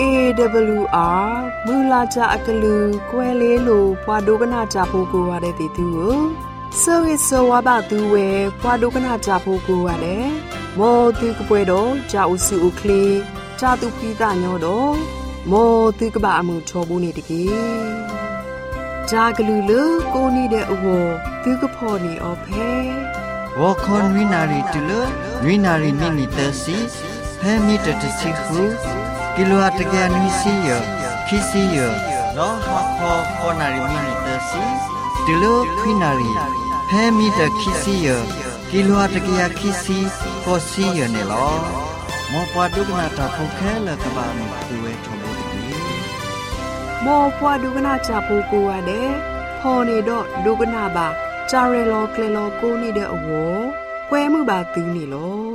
AWR မူလာကြအကလူကွဲလေးလိုဘွာဒုကနာကြဖို့ကိုရတဲ့တီသူကိုဆိုရဆိုဝါဘသူဝဲဘွာဒုကနာကြဖို့ကိုရတယ်မောသူကပွဲတော့ကြာဦးစုဦးကလေးကြာသူပိတာညောတော့မောသူကဘာအမှုချောဘူးနေတကြီးကြာကလူလူကိုနေတဲ့အဝသူကဖော်နေအော်ဖဲဝါခွန်ဝိနာရီတူလဝိနာရီမိနီတစီဖဲမီတတစီခုကီလိုအတကယ်နီစီယခီစီယလောဟခောခေါ်နာရီမိနီတစီတူလခွိနာရီဖဲမီတခီစီယကီလိုအတကယ်ခီစီကိုစီယနေလောမောပွားဒုကနာတာဖုတ်ခဲလကဘာမသူဝဲထော်ဘူးဒီမောပွားဒုကနာကြဖို့ကိုရတယ်ဖော်နေတော့ဒုကနာပါจาเรโลเกลโลกูนี่เด้อโหแกวมือบาตื้อนี่โล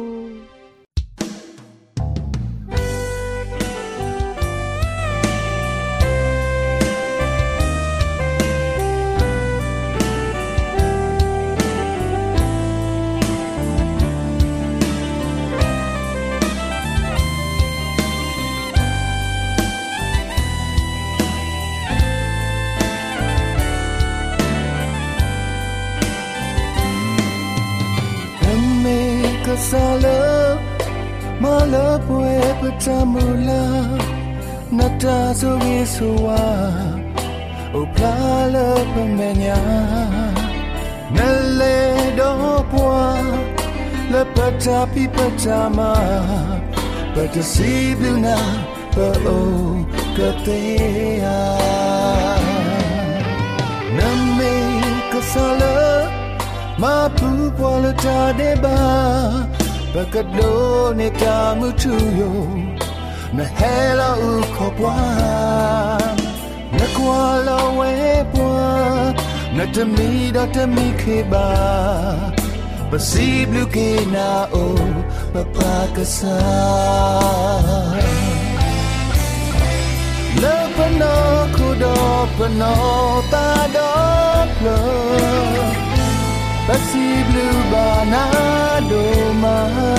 ซาลมาลป่วยประจำมูลานาตาสุกิสุวาอุปลาลปะเมญานัลเลดอปัวละปะจาปิปะจามาปะตะสีบลูนาปะโอกะเตยานัมเมกะซาลมาปูปวลตาเดบาปะกะโดเนตามุทุโยนะเฮลาอุขอปวานะควาลาเวปวานะตะมีดอตะมีเคบาปะซีบลูเกนาโอปะปากะซาเลปะนอคุดอปะนอตาดอเพลPossible banado ma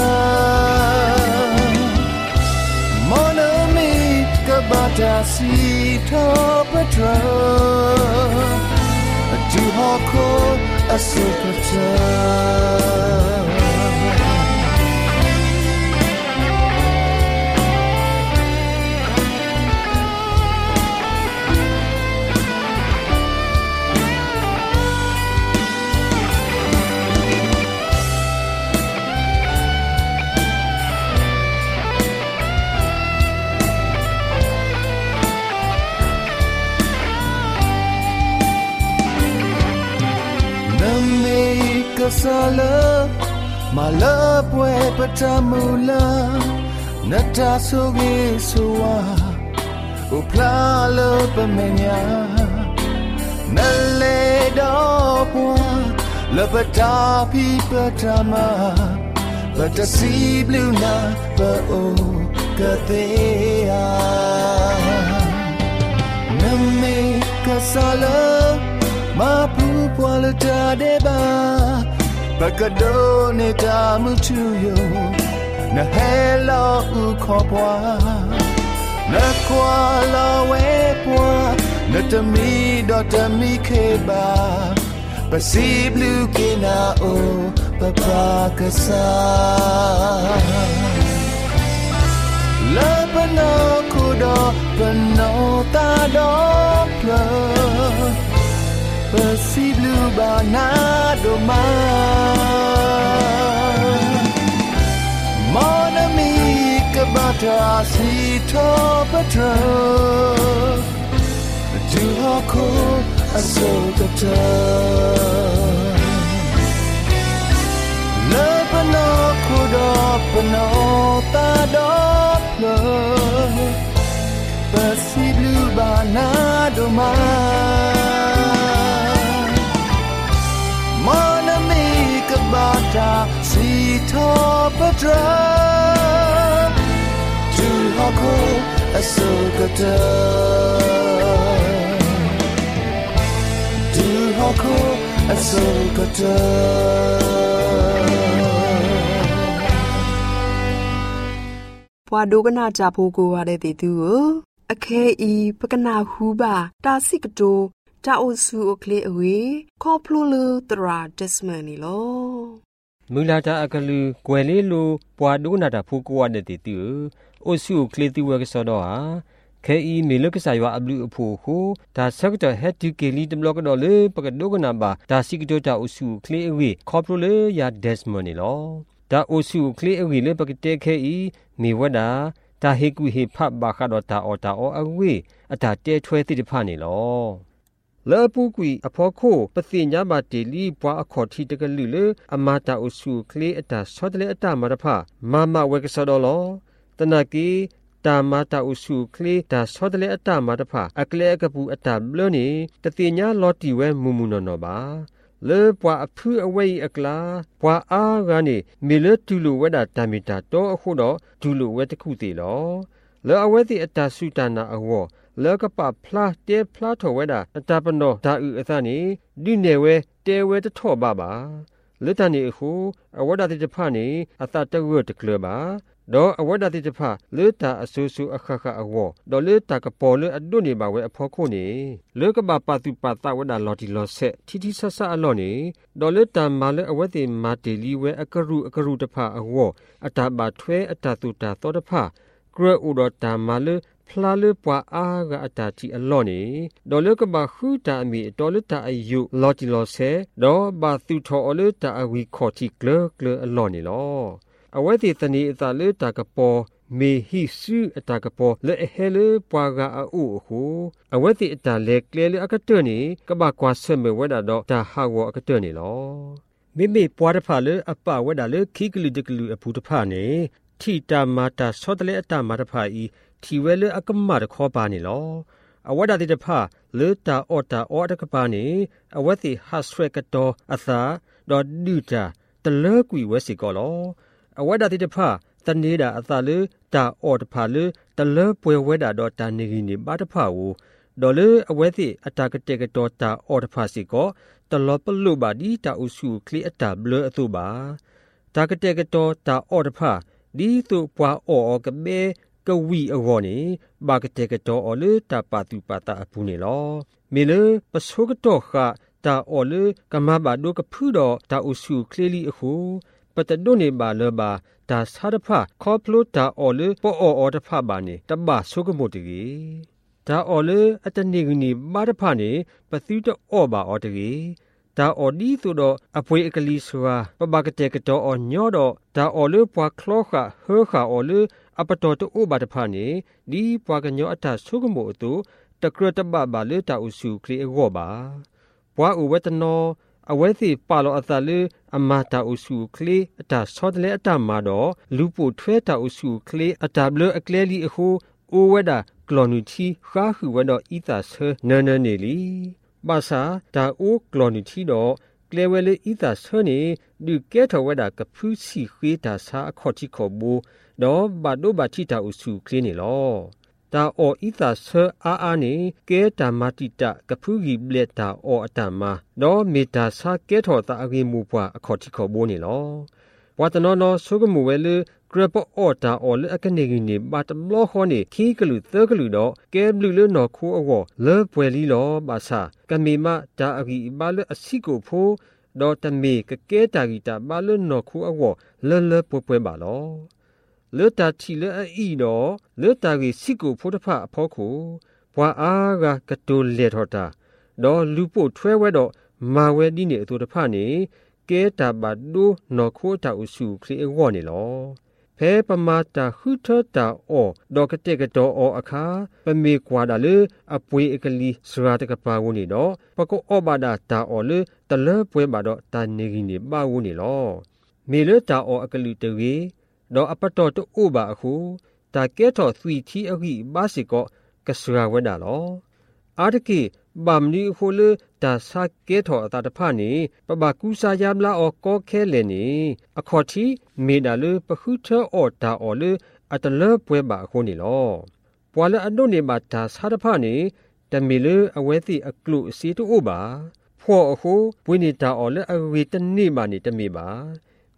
Mon ami kabata si topatra Tu hako asopataซาลมาลป่วยประจำมูลานาตาสุกิสุวาอุปลาลปะเมญานัลเลดอปัวละปะตาปิปะตามาปะตะสีบลูนาปะโอกะเตยานัมเมกะซาลมาปูปวลตาเดบาปะกะโดเนตามุทุโยนะเฮลาอุขอปวานะควาลาเวปวานะตะมีดอตะมีเคบาปะซีบลูเกนาโอปะปากะซาลาปะนอคุดอปะนอตาดอเพลPossible banado ma Mon ami kabata si topatra Tu hako asopata Lepano kudo pano tadoplo Possible banado ma Mon ami kabata si topatra Tu hako asopata Tu hako asopata ပွားဒုကနာကြဖို့ကိုရတဲ့တီသူကိုအခဲဤပကနာဟုပါတာစိကတိုတာအိုဆူအကလေးအဝေခေါပလိုလူတရာဒက်စမန်နီလောမူလာတာအကလူကွယ်လေးလိုပွာဒုကနာတာဖို့ကိုရတဲ့တီသူအိုဆူကလေးတီဝဲကစောတော့ဟာခဲဤမေလကစားရွာအဘလူအဖို့ကိုဒါဆက်တော့ဟက်တီကေလီတဘလကတော့လေပကဒုကနာပါဒါစိကတိုတာအိုဆူကလေးအဝေခေါပလိုလူယာဒက်စမန်နီလောဒါအိုဆူကလေးအဝေလေပကတဲ့ခဲဤမေဝဒါတာဟေကူဟေဖတ်ဘာခါတော့တာအော်တာအော်အဝေအတာတဲထွဲတိတဖာနေလောလေပူကွီအဖောခိုပသိညာမတေလီပွားအခေါ်ထီတကလူလေအမတာအဆူကလေးအတာဆောတလေအတာမရဖမမဝဲကဆောတော့လောတနကီတာမတာအဆူကလေးတာဆောတလေအတာမရဖအကလေကပူအတာဘလနေတသိညာလော်တီဝဲမူမူနော်နော်ပါလေပွားအဖူအဝဲအကလာပွားအားကနေမေလတူလိုဝဲတာတမီတာတော့အခုတော့ဒူလိုဝဲတခုသေးလောလေအဝဲတိအတာစုတနာအဝေါ်လောကပဖလာတေဖလာထောဝဲတာအတာပနောဒါဥအသနေဒီနေဝဲတဲဝဲတထောပါပါလတနေအခုအဝဒတိတဖာနေအသတဝတ်တကလပါတော့အဝဒတိတဖာလေတာအဆူဆူအခခအဝဒေါ်လေတာကပေါ်လေအဒုနေပါဝဲအဖောခုနေလေကပပတုပတဝဒလော်တီလော်ဆက်တီတီဆဆအလော်နေဒေါ်လေတာမာလေအဝတိမာတီလီဝဲအကရုတဖာအဝအတာပါထွဲအတာတူတာသောတဖာကရဥဒတာမာလေဖလာလေပွာအားကအတာတီအလော့နေဒေါ်လကဘာခူတာအမီဒေါ်လတာအယုလော်တီလော်ဆဲဒေါ်ဘာသူထော်အလတာအဝီခေါ်တီကလအလော့နေလောအဝဲတီတနီအတာလေတာကပေါ်မေဟိစုအတာကပေါ်လေဟဲလေပွာကအအုအခုအဝဲတီအတာလေကလေအကတွနေကဘာကွာဆမေဝဲတာတော့တာဟာဝအကတွနေလောမိမိပွားတဖာလေအပဝဲတာလေခိကလူတကလူအဖူတဖာနေထီတာမာတာဆောတလေအတာမာတဖာဤထီဝဲလေအကမတ်ခေါ်ပါနေလောအဝဒတိတဖာလေတာအော်တာအော်တကပါနေအဝတိဟတ်ဆွဲကတော်အသာဒေါ်ဒူတာတလဲကွီဝဲစီကောလောအဝဒတိတဖာတနေတာအသာလေတာအော်တဖာလေတလဲပွဲဝဲတာတော့တာနေကြီးနေပါတဖာကိုဒေါ်လေအဝဲတိအတာကတဲ့ကတော်တာအော်တဖာစီကောတလောပလုပါဒီတာဥစုကလီအတာဘလအသူပါတာကတဲ့ကတော်တာအော်တဖာဒီသူပွားအော်ကဘေကဝီအဝေါ်နေဘာကတဲ့ကတော်အော်လေတာပါတူပါတာအပူနေလောမေလေပစောကတော့ခတာအော်လေကမဘာဒိုကဖူတော့တာအုစုကလေးလီအခုပတဒိုနေပါလဘာတာစာရဖာခေါပလိုတာအော်လေပေါ်အော်တဖာပါနေတဘာဆုကမိုတကြီးတာအော်လေအတနေကနီမာတဖာနေပသီတော့အော်ပါအော်တကြီးတာအော်ဒီဆိုတော့အပွေအကလီဆွာပဘာကတဲ့ကတော်အော်ညောတော့တာအော်လေပွားခလောခဟေခါအော်လေအပတော်တူဘာတဖာနေဒီပွားကညောအထဆုကမို့တူတကရတဘဘာလေတာဥစုကလေးအောပါပွားဥဝတနောအဝဲစီပါလောအသလေအမတာဥစုကလေးအတာဆောတလေအတာမာတော့လူပိုထွဲတာဥစုကလေးအတာဘလအကလေးလီအခုအိုဝဲတာကလော်နူချီခါခုဝဲတော့ဤသာဆနနနေလီဘာသာတာအိုကလော်နူချီတော့ကလေဝဲလေဤသာဆနေဒီကဲထဝဲတာကဖူးစီခွေးတာစာအခေါ်ချီခေါ်ဘူးတော့ဘာဒိုဘာချီတာဥစုကလေးနေလောတာအော်ဤသာဆအာနေကဲတာမတိတကဖူးကြီးဘလက်တာအော်အတမတော့မေတာစာကဲထော်တာအဂေမူပွားအခေါ်ချီခေါ်ဘူးနေလောဝါတနောနောဆုကမူဝဲလေဂရပအော်တာအော်လေအကနေကြီးနေဘာတဘလခေါနေခီကလူသကလူတော့ကဲဘလူလေနော်ခိုးအော်လေပွဲလီလောဘာသာကမေမတာအဂီဘာလေအစီကိုဖိုးတော့တမေကကဲတာဂီတာဘာလေနော်ခိုးအော်လေပွဲပါလောလေတာချီလေအီတော့လေတာကြီးစီကိုဖိုးတဖအဖောခုဘွာအားကကတိုလေထော်တာတော့လူပို့ထွဲဝဲတော့မာဝဲဒီနေအတူတဖနေကဲတာဘာဒိုနော်ခိုးတာဥစုခရီအဝေါ်နေလောဖဲပမာတာဟူထတာအောဒေါကတဲ့ကတော်အောအခါပမေကွာဒါလေအပွေအကလီစရာတကပါဝနေတော့ပကောအောဘာဒါတာအောလေတလဲပွဲပါတော့တာနေကြီးနေပါဝနေလောမေလေတာအောအကလီတဝေတော့အပတော်တူဘာအခုတာကဲတော်သီတီအကြီးဘာစီကောကစရာဝဲတာလောအာတကိဘမ်နီခိုလေတာစာကဲထော်အတာတဖာနေပပကူစာယမ်လာအောကောခဲလေနေအခေါ်တီမေဒါလေပခုထောအော်တာအော်လေအတလပွဲပါအခုနေလောပွာလအနုနေမှာတာစာတဖာနေတမီလေအဝဲစီအကလုစီတူဘာဖောအခုပွေနေတာအော်လေအဝေတနေမာနေတမီပါ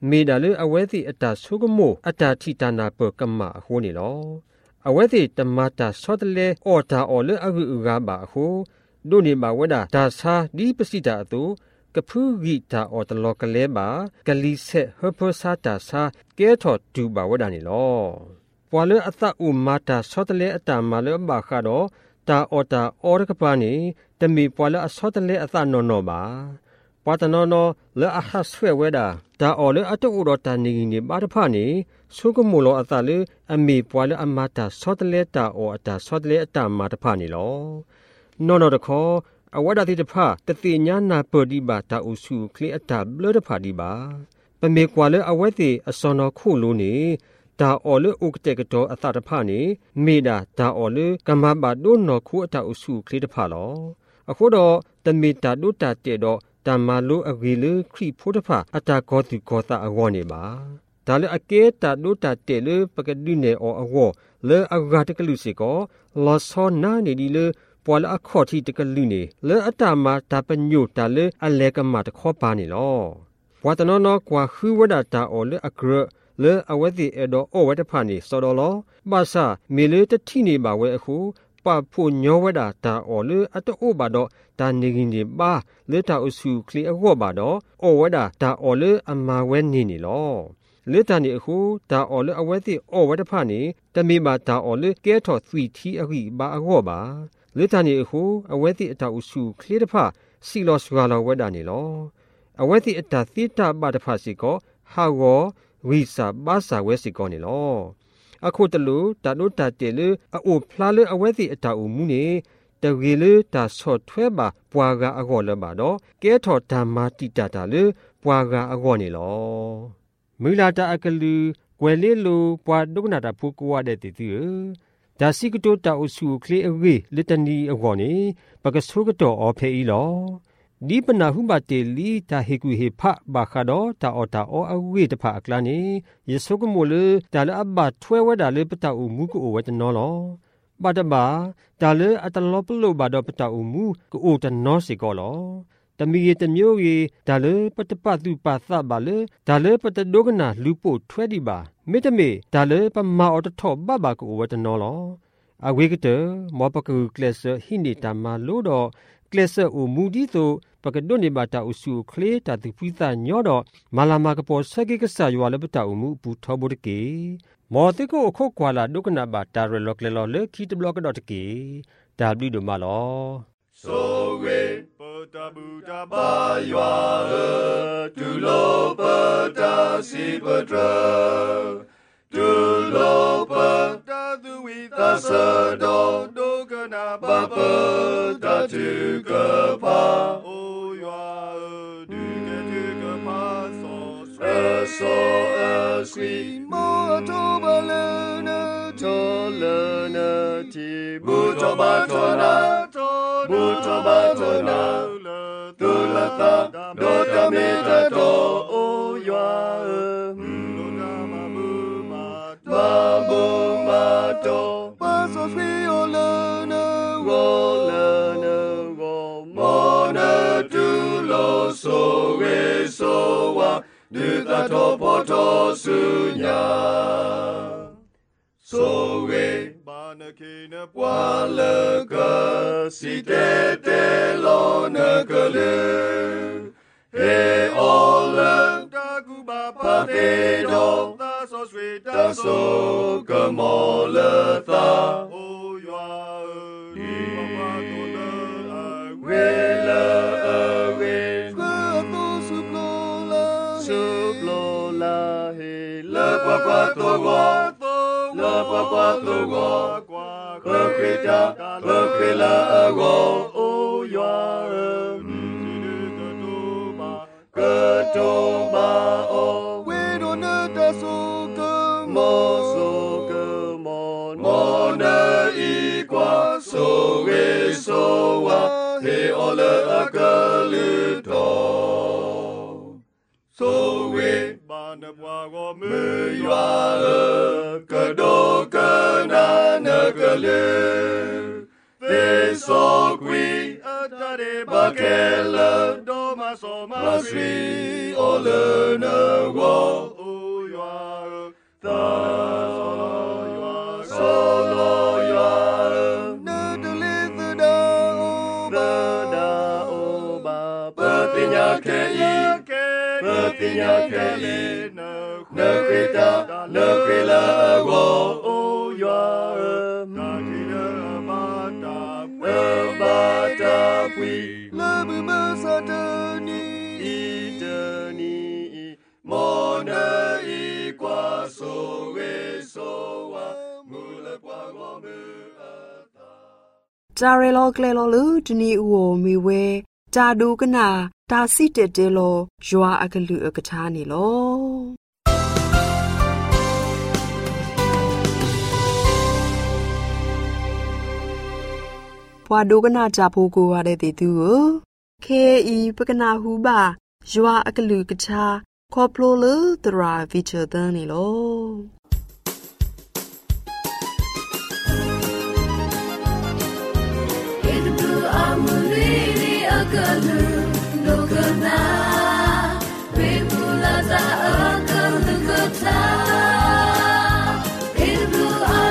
မေဒါလေအဝဲစီအတာဆုကမိုအတာထီတနာပကမအခိုးနေလောအဝဲစီတမတာဆော့တလေအော်တာအော်လေအဂူဥကပါအခိုးဒုနေမှာဝဒါဒါစာဒီပစိတာအတူကဖူဂီတာအော်တလောကလဲပါကလီဆက်ဟပစာတာစာကဲထော်ဒူပါဝဒါနေလောပွာလေအသဥမာတာဆော့တလေအတာမလေဘာခါတော့တာအော်တာအော်ရကပါနေတမီပွာလေအဆော့တလေအသနော်နော်ပါပတနော်နော်လေအဟဆွဲဝဲတာဒါအော်လေအတူတော်တာနေနေပါတဖာနေဆုကမိုလောအသလေအမီပွာလေအမတာဆော့တလေတာအော်အတာဆော့တလေအတာမတဖာနေလောနော်နော်တခေါ်အဝဒတိတဖာတတိညာနာပဒီဘာတာဥစုခလီအတာဘလတဖာဒီပါပမေကွာလေအဝဲတိအစောနော်ခုလိုနေတာအော်လေဥကတဲ့ကတော့အသတဖာနေမေဒါဒါအော်လေကမဘာဒုနော်ခုအတာဥစုခလီတဖာလောအခုတော့တမေတာဒုတာတဲ့တော့တမလိုအဂီလေခရီဖိုးတဖာအတာကောတိကောတာအဝေါ်နေပါဒါလေအကဲတာဒုတာတဲ့လေပကဒိနေအော်အဝေါ်လေအဂါတကလူစီကောလောဆောနာနေဒီလေပွာလအခေါ်တီတကလူနေလေအတာမာတာပညုတာလေအလဲကမတခေါ်ပါနေလောဝတ်နော်နော်ကွာခူဝဒတာအော်လေအဂရလေအဝဲစီအတော်အော်ဝဲတဖာနေစောတော်လောပါစာမေလေတတိနေပါဝဲအခုပဖို့ညောဝဒတာအော်လေအတောဘာတော့တာနေကင်းနေပါလေတာအစုခလီအဝဘာတော့အော်ဝဒတာအော်လေအမဝဲနေနေလောလေတာနေအခုတာအော်လေအဝဲစီအော်ဝဲတဖာနေတမေမာတာအော်လေကဲထော်သီထီအခိဘာအဝေါ်ပါလေတာနေအခုအဝဲစီအတာအစုခလီတဖာစီလောစွာလောဝဲတာနေလောအဝဲစီအတာသီတာဘာတဖာစီကောဟာဝေါ်ဝိစာဘာစာဝဲစီကောနေလောအခုတလူတာတို့တာတဲလေအိုဖလာလေအဝဲစီအတာအမှုနေတဝေလေတာဆော့ထွဲပါပွာကအကောလပါတော့ကဲထော်ဓမ္မာတိတတာလေပွာကအကောနေလောမိလာတာအကလူကွယ်လေးလိုပွာဒုကနာတာဖူကွာတဲ့တီတီဒါစီကတိုတာအဆူကလေအဝေလတနီအကောနေပကဆုကတော့အဖေးလောဒီပနာဟုမတေလီတာဟေကူဟေဖဘာခါတော့တာအော်တာအော်အဝေတဖာအကလာနေယေဆုကမိုလေဒါလအဘထွဲဝဲတာလေပတအူမူကိုဝဲတနော်လောဘာတဘာဒါလေအတလောပလို့ဘာတော့ပတအူမူကိုတနော်စီကောလောတမီရတမျိုးရီဒါလေပတပသူပါသဘာလေဒါလေပတဒုကနာလူပို့ထွဲဒီပါမေတမေဒါလေပမာအော်တထော့ဘဘာကိုဝဲတနော်လောအဝေကတမောပကူကလဆဟိနေတာမလို့တော့ကလဆအူမူဒီဆိုပကဒုန်နေဘာတာအဆူခလေတာတိပိသညောတော့မလာမကပေါ်ဆက်ကကဆာယွာလပတာအမှုဘူးထောဘုတ်ကေမောတိကိုအခုကွာလာဒုကနာဘာတာရလောကလေလောလေခီတဘလောကတော့တကေဒါဘလီဒိုမလောဆိုဝေပတာဘူတာဘာယွာတူလောပတာစီပဒရတူလောပတာသူဝိသဆဒောဒုကနာဘာပတာတုကပါso sweet moto balena tolena ti buto batona tulata dota meta to o ywa ma to so sweet olena mona tu lo so we so wa du ta to poto sunya so we bana kina wala ka si te lo na kale he all ta ku ba pa te do ta so sweet ta so kamola ta o ywa di ba to la we la quattro quella go o ya Katoma o we don't know so come on mona equa so we so wa he all akaluto so we bana bwa go me ya kado kana nakalu they so qui atare bakela do ma Masri olena wo yua the solo yua na deliver the ba petinya ke na krita na krila wo yua na kila bata pui la masatani itani mona ikwa sowa mula kwa ngome ata Tarelo klelo dini uo miwe tadu kana ta sitete lo ywa akalu akatani lo Pwadu kana japogo wade titu KE pagana huba ywa akalu kacha koplo le tra feature tani lo Akalu lokana Bebula za akalu kota Ibu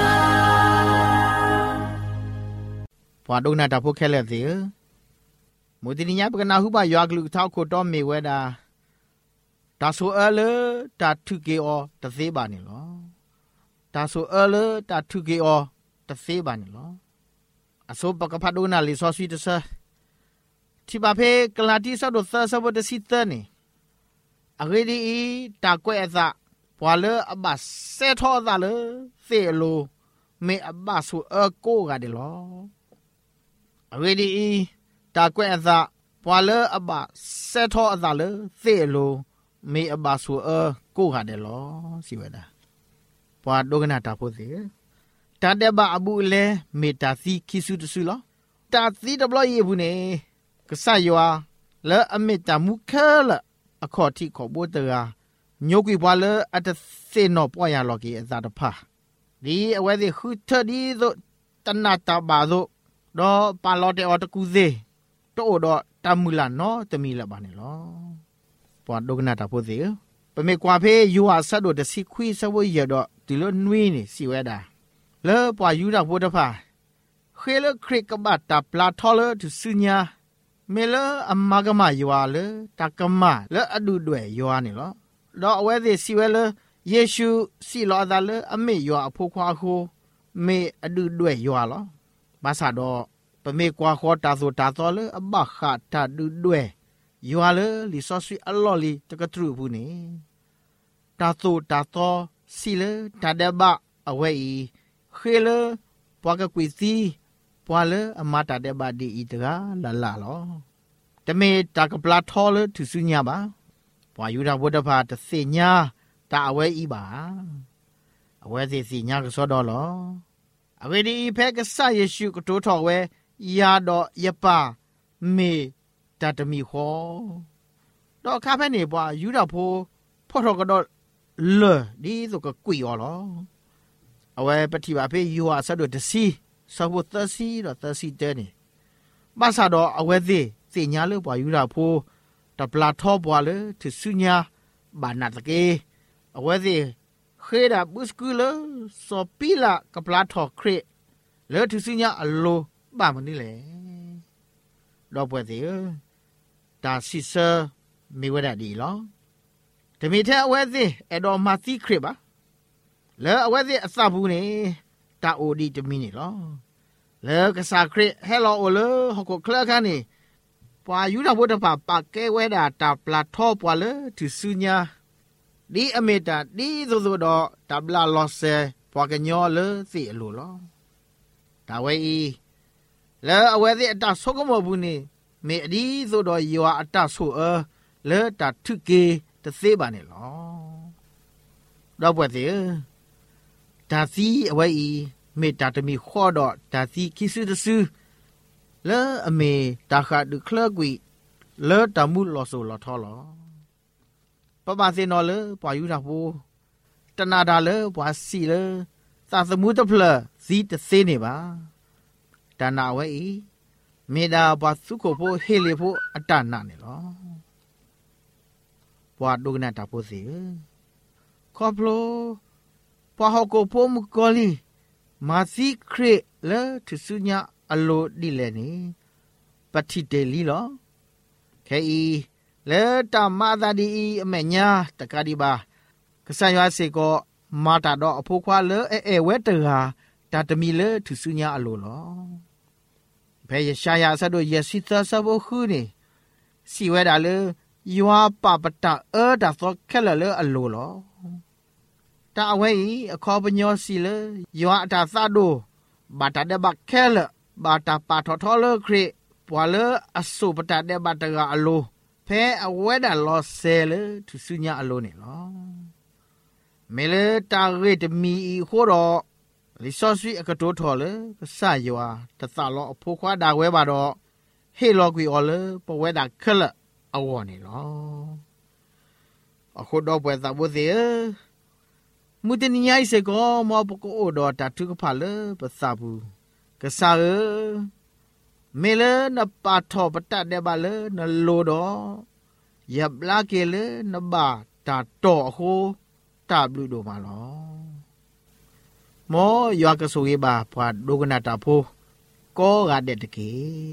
Pwadu na tapu kele zi Mudininya pagana huba yaglu tau koto meweda Tasu ele ta tuke o ta seba ni lo Tasu ele ta tuke o ta seba ni lo Aso pakapadu na li so sweet sa Tibape kelati sa do sa sa boda sita ni Agedi ta kwe za Pwale abas seto za le Se lo Me abasu ko ga de lo Agedi ta kwe za Pwale abas seto za le Se lo Me abasu ko ga de lo Si weda Pwa dogana ta po se Ta deba abu le Me ta si kisu tu su lo Ta si da blo ye bu ne Kesaywa le amita mukala akoti ko bodera nyoki bwale at se no poya logi za da pa di awedi huta di zo tanata ba zo do pa lo de ot ku ze to do tamula no tamila ba ne lo pwa dogna ta po ze pe me kwa phe yu a sat do de si khwi sa wo ye do di lo nwi ni si weda le pwa yu da bo da pa khele krik ka ba ta pla tholer to sunya Mela amagama yua le takama le adu dwe yua ni lo do awedi siwele Yeshu si lo da le ame yua apokwa ko me adu dwe yua lo basa do pe me kwa kho ta so ta to le aba kha ta du dwe yua le li so sui aloli takatru bu ni ta so ta to si le ta de ba awei khele pwa ka kwi si Pwale amata de ba di itra la la lo. Teme ta ka pla thole tu sunya ba. Pwa yuda boda pa ta se nya ta awe I ba. Awe se nya ka so do lo. Awe di phe ka sa Yeshu ko to tho we ya do yapa me ta tami ho. Do ka phe ni pwa yuda pho pho tho ka do le di so ka kwi yo lo. Awe pati ba phe yu a sa do de si Sabu tasi do tasi teni. Basa do awezi se nyale bwa yura po ta pla tho bwa le tu sunya ba na take. Awezi kheda buskule so pila ka pla tho kre. Le tu sunya allo ba mani le. Do bwa de ta sisa mi wada di lo. Te mi the awezi e do ma ti kre ba. Le awezi asabu ni ta odi te mi ni lo. Le ka sa kre hello ole hoko kla ka ni. Pwa yu da bo da pa ke we da ta pla tho pwa le tu sunya. Di ameta di zo zo do ta bla lo se pwa ke nyo le si lo lo. Ta we I. Le awe si ta so ko mo bu ni. Me di zo do yo ata so le ta thu ke ta se ba ni lo. Do bwa si ta si awe I. Me ta te mi kho do ta si kisu de su le ame ta kha du kla gui le ta mu lo so lo tho lo pa ba se no le pwa yu da bo ta na da le pwa si le sa sa mu de phla si te se ni ba ta na we I me da pwa su ko pho he le pho ata na ni lo ปวดดูกันตาโพสิขอบโลปะฮอกโพมุกอลีมาซิเครเลทุสุญญาอโลดิเลนี่ปฏิเดลีลอแค่อีเลตามาดาดีอเมญาตะกาดีบากษัยว่าเสก็มาตาดอโพควาเลเวเตอร์ตาตมีเลทุสุญญาอโลลอเพยชายาซะโดยสิตาซะบ่คือนี่สิเวดาเลยัวปะปะตาดาซอแค่เลอโลลอตาเอาไว้ขอปัญญาสิเลยัวตาซาโดบาตาเดบักแค่เลบาตาปาทอเลเครปวาเลอสุปตาเดบาตากาอโลเพอเวดาลอเซเลทุสุญญาอโลนี่ลอเมเลตาเรตมีโครอลิซอสวิอกะโตทอเลก็สายยัวตะตาลอโพควาดาเวบาดอเฮลอกวีออเลปเวดาเคลอวอนี่ลออะโคดอปเวตาบ่เซมุตนิยายเสก็มอปโกโอดอตาทุกพาเลปะซาบูกะซาเมเลนปาทอปตะเดบาเลนโลดอยับลาเกเลนบาตาโตโคตาบลูโดมาลอมอยากะสุเอบาปาโดกนาตาโพก็กะเดตเก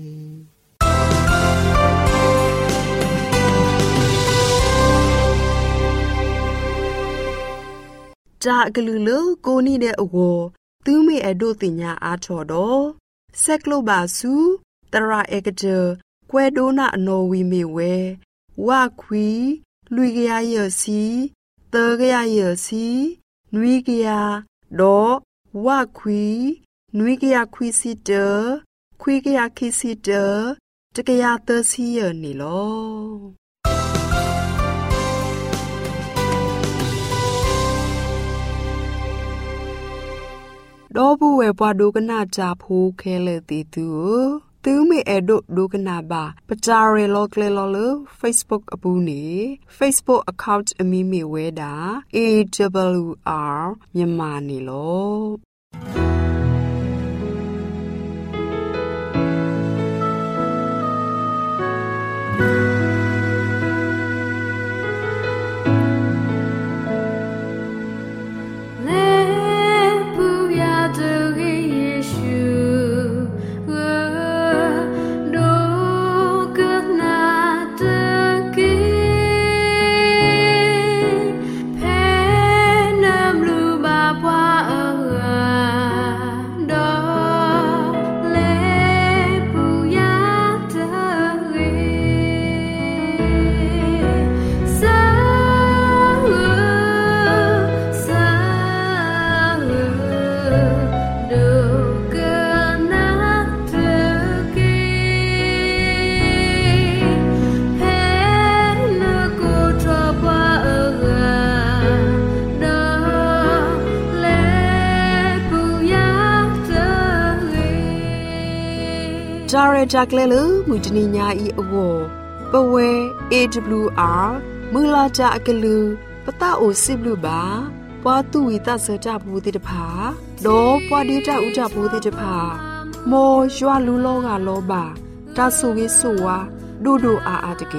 จากลือเลโกนี่เดอโวตูเมอโดติญาอาชอดอเซกโลบาซูตราเอกเจกวโดนาอโนวีเมเววาควีลุยกยาเยซีเตกยาเยซีนุยกยาดอวาควีนุยกยาควีซิเตควีกยาคิซิเตตกยาเตซีเยนี่ลอดอบูเวปวาดูกนาจาพูเคเลติตูตูเมเอโดดูกนาบาปจาเรโลเคเลโล Facebook อปูนี Facebook account อมีมีเวดา AWR မြန်မာနေလောจาเรจากเลลมุจนิญาอีอโวปเว AWR มือลาจาอกะลือปะตาโอซิบลูบาปวาตุวิตาเสจาบูติตภาโดปวาดีจาอุจาบูติตภาโมยัวลูโลกาโลบาตาสุวิสุวาดูดูอาตะเก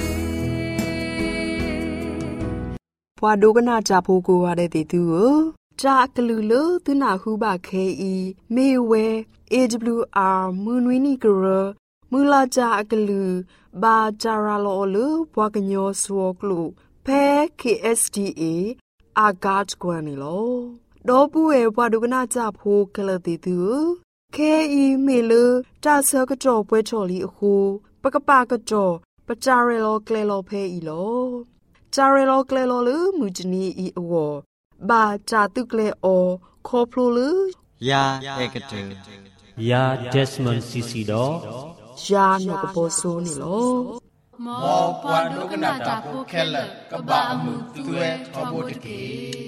ปวาดูกนาจาพูกูวาเดติตูจากลูลตุนาหูบาเคอีเมเว AWR มูนวินีกรมูลาจากลูบาจาราโลลูบวกญอสวกลูเพ KSDA อากาศกวนนี่โลดอปูเอปวาดุกนาจาโพกะลติตูเคอีเมลตาเซกจ่อป่วยจ่อลีโคปะกะปากะจ่อปะจาเรโลเกลโลเพอีโลจาเรโลเกลโลลูมูจนีอีอวบาจาตุเกลโอคอพลูลูยาเอกเตยาเดสมอนซีซีดอยาโนกโปโซนี่โลมอปวาดุกนาตาโพแคลกะบะอมุตุเอทอโบตะเก